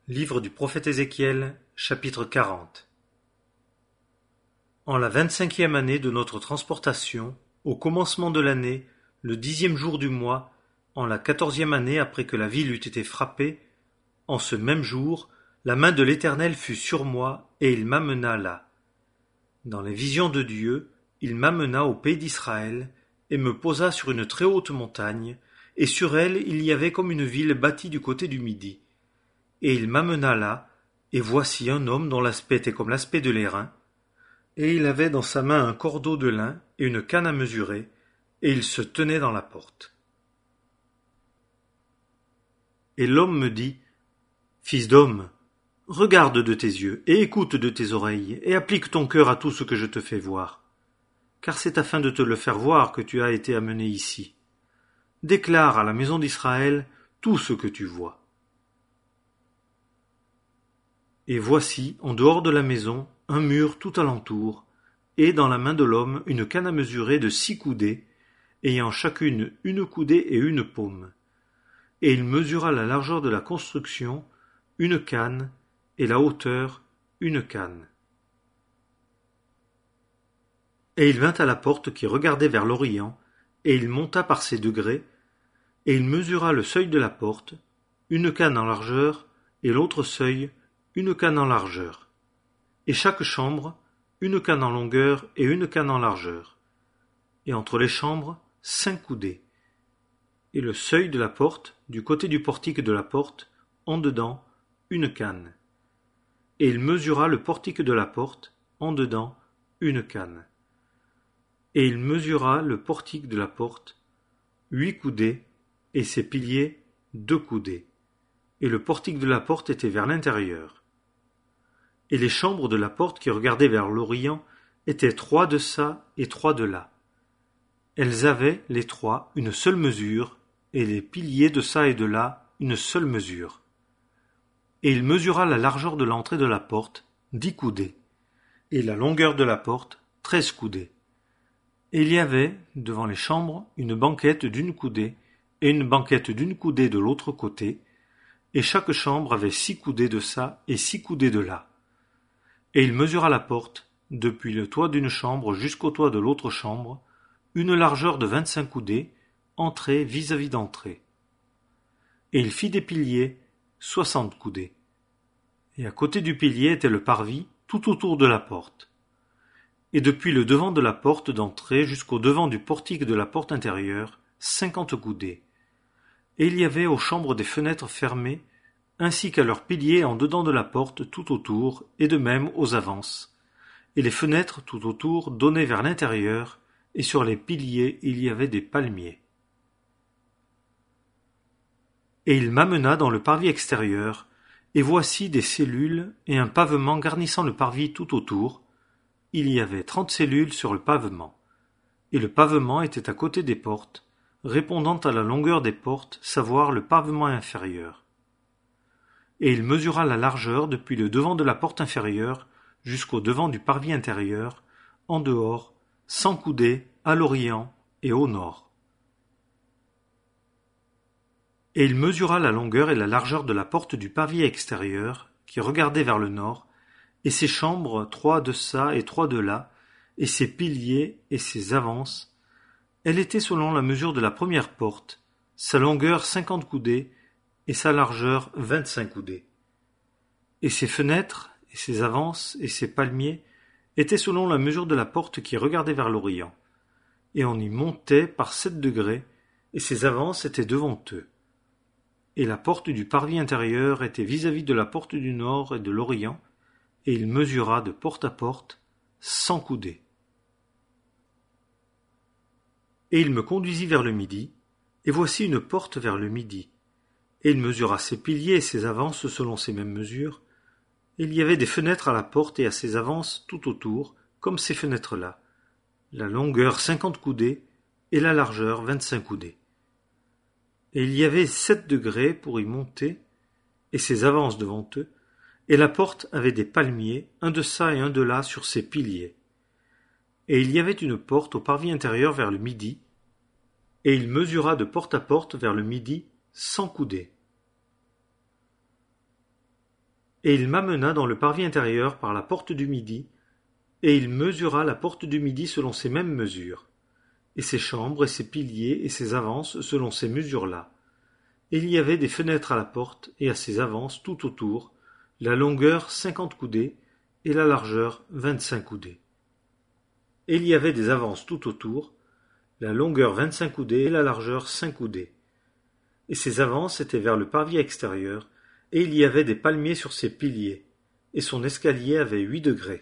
Livre du prophète Ézéchiel, chapitre 40. En la 25e année de notre transportation, au commencement de l'année, le 10e jour du mois, en la 14e année après que la ville eut été frappée, en ce même jour, la main de l'Éternel fut sur moi, et il m'amena là. Dans les visions de Dieu, il m'amena au pays d'Israël, et me posa sur une très haute montagne, et sur elle il y avait comme une ville bâtie du côté du midi. Et il m'amena là, et voici un homme dont l'aspect était comme l'aspect de l'airain, et il avait dans sa main un cordeau de lin et une canne à mesurer, et il se tenait dans la porte. Et l'homme me dit, Fils d'homme, regarde de tes yeux, et écoute de tes oreilles, et applique ton cœur à tout ce que je te fais voir. Car c'est afin de te le faire voir que tu as été amené ici. Déclare à la maison d'Israël tout ce que tu vois. Et voici, en dehors de la maison, un mur tout alentour, et dans la main de l'homme une canne à mesurer de 6 coudées, ayant chacune une coudée et une paume. Et il mesura la largeur de la construction, une canne, et la hauteur, une canne. Et il vint à la porte qui regardait vers l'Orient, et il monta par ses degrés, et il mesura le seuil de la porte, une canne en largeur, et l'autre seuil, une canne en largeur. Et chaque chambre, une canne en longueur et une canne en largeur. Et entre les chambres, 5 coudées. Et le seuil de la porte, du côté du portique de la porte, en dedans, une canne. Et il mesura le portique de la porte, en dedans, une canne. Et il mesura le portique de la porte, 8 coudées, et ses piliers, 2 coudées. Et le portique de la porte était vers l'intérieur. Et les chambres de la porte qui regardaient vers l'Orient étaient 3 de ça et 3 de là. Elles avaient, les 3, une seule mesure, et les piliers de ça et de là, une seule mesure. Et il mesura la largeur de l'entrée de la porte, 10 coudées, et la longueur de la porte, 13 coudées. Et il y avait, devant les chambres, une banquette d'1 coudée, et une banquette d'1 coudée de l'autre côté, et chaque chambre avait 6 coudées de ça et 6 coudées de là. Et il mesura la porte, depuis le toit d'une chambre jusqu'au toit de l'autre chambre, une largeur de 25 coudées, entrée vis-à-vis d'entrée. Et il fit des piliers, 60 coudées. Et à côté du pilier était le parvis, tout autour de la porte. Et depuis le devant de la porte d'entrée jusqu'au devant du portique de la porte intérieure, 50 coudées. Et il y avait aux chambres des fenêtres fermées, ainsi qu'à leurs piliers en dedans de la porte tout autour, et de même aux avances. Et les fenêtres tout autour donnaient vers l'intérieur, et sur les piliers il y avait des palmiers. Et il m'amena dans le parvis extérieur, et voici des cellules et un pavement garnissant le parvis tout autour. Il y avait 30 cellules sur le pavement. Et le pavement était à côté des portes, répondant à la longueur des portes, savoir le pavement inférieur. Et il mesura la largeur depuis le devant de la porte inférieure jusqu'au devant du parvis intérieur, en dehors, 100 coudées, à l'orient et au nord. Et il mesura la longueur et la largeur de la porte du parvis extérieur, qui regardait vers le nord, et ses chambres, 3 de ça et 3 de là, et ses piliers et ses avances. Elle était selon la mesure de la première porte, sa longueur 50 coudées, et sa largeur 25 coudées. Et ses fenêtres, et ses avances, et ses palmiers étaient selon la mesure de la porte qui regardait vers l'Orient. Et on y montait par 7 degrés, et ses avances étaient devant eux. Et la porte du parvis intérieur était vis-à-vis de la porte du nord et de l'Orient, et il mesura de porte à porte 100 coudées. Et il me conduisit vers le midi, et voici une porte vers le midi. Et il mesura ses piliers et ses avances selon ces mêmes mesures. Et il y avait des fenêtres à la porte et à ses avances tout autour, comme ces fenêtres-là. La longueur 50 coudées et la largeur 25 coudées. Et il y avait 7 degrés pour y monter, et ses avances devant eux, et la porte avait des palmiers, un de ça et un de là sur ses piliers. Et il y avait une porte au parvis intérieur vers le midi, et il mesura de porte à porte vers le midi 100 coudées. Et il m'amena dans le parvis intérieur par la porte du midi, et il mesura la porte du midi selon ces mêmes mesures, et ses chambres, et ses piliers, et ses avances selon ces mesures-là. Et il y avait des fenêtres à la porte, et à ses avances tout autour, la longueur 50 coudées, et la largeur 25 coudées. Et il y avait des avances tout autour, la longueur 25 coudées, et la largeur 5 coudées. Et ses avances étaient vers le parvis extérieur, et il y avait des palmiers sur ses piliers, et son escalier avait 8 degrés.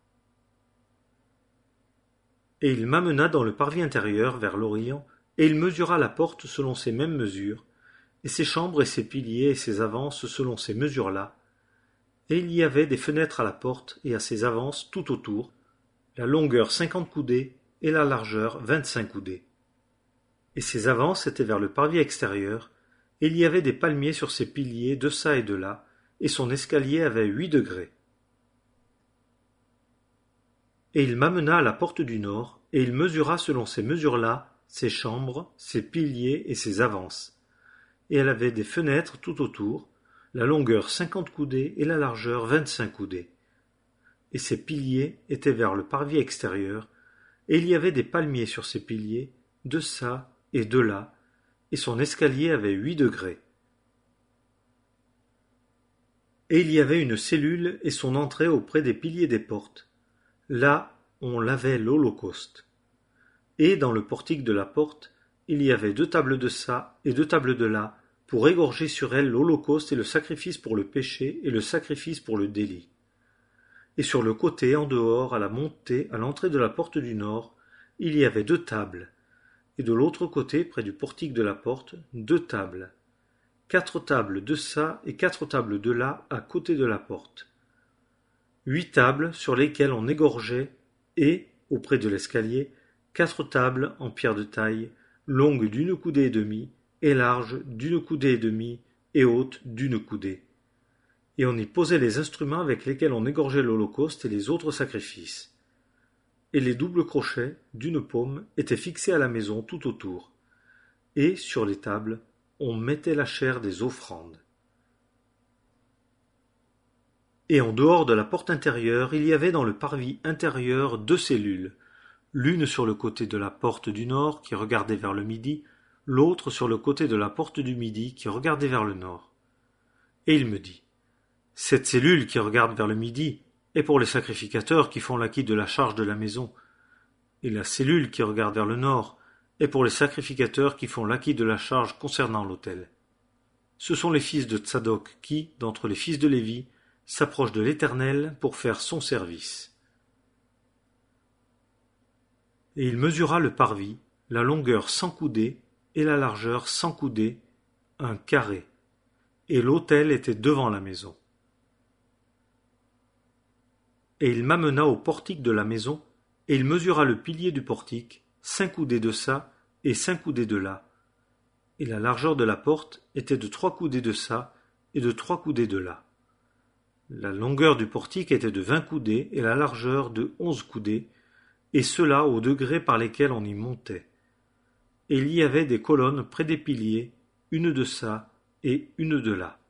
Et il m'amena dans le parvis intérieur vers l'Orient, et il mesura la porte selon ces mêmes mesures, et ses chambres et ses piliers et ses avances selon ces mesures-là. Et il y avait des fenêtres à la porte et à ses avances tout autour, la longueur 50 coudées et la largeur 25 coudées. Et ses avances étaient vers le parvis extérieur, et il y avait des palmiers sur ses piliers de çà et de là, et son escalier avait 8 degrés. Et il m'amena à la porte du nord, et il mesura selon ces mesures-là ses chambres, ses piliers et ses avances. Et elle avait des fenêtres tout autour, la longueur 50 coudées et la largeur 25 coudées. Et ses piliers étaient vers le parvis extérieur, et il y avait des palmiers sur ses piliers, de çà et de là, et son escalier avait 8 degrés. Et il y avait une cellule et son entrée auprès des piliers des portes. Là, on lavait l'holocauste. Et dans le portique de la porte, il y avait 2 tables de çà et 2 tables de là, pour égorger sur elles l'holocauste et le sacrifice pour le péché et le sacrifice pour le délit. Et sur le côté, en dehors, à la montée, à l'entrée de la porte du nord, il y avait 2 tables, et de l'autre côté, près du portique de la porte, 2 tables. 4 tables de çà et 4 tables de là à côté de la porte. 8 tables sur lesquelles on égorgeait, et, auprès de l'escalier, 4 tables en pierre de taille, longues d'1 coudée et demie, et larges d'1 coudée et demie, et hautes d'1 coudée. Et on y posait les instruments avec lesquels on égorgeait l'holocauste et les autres sacrifices. Et les doubles crochets, d'1 paume, étaient fixés à la maison tout autour. Et, sur les tables, on mettait la chair des offrandes. Et en dehors de la porte intérieure, il y avait dans le parvis intérieur 2 cellules, l'une sur le côté de la porte du nord qui regardait vers le midi, l'autre sur le côté de la porte du midi qui regardait vers le nord. Et il me dit, cette cellule qui regarde vers le midi est pour les sacrificateurs qui font l'acquit de la charge de la maison, et la cellule qui regarde vers le nord est pour les sacrificateurs qui font l'acquit de la charge concernant l'autel. Ce sont les fils de Tsadok qui, d'entre les fils de Lévi, s'approchent de l'Éternel pour faire son service. Et il mesura le parvis, la longueur 100 coudées et la largeur 100 coudées, un carré, et l'autel était devant la maison. Et il m'amena au portique de la maison, et il mesura le pilier du portique, 5 coudées de çà et 5 coudées de là. Et la largeur de la porte était de 3 coudées de çà et de 3 coudées de là. La longueur du portique était de 20 coudées et la largeur de 11 coudées, et cela aux degrés par lesquels on y montait. Et il y avait des colonnes près des piliers, une de çà et une de là.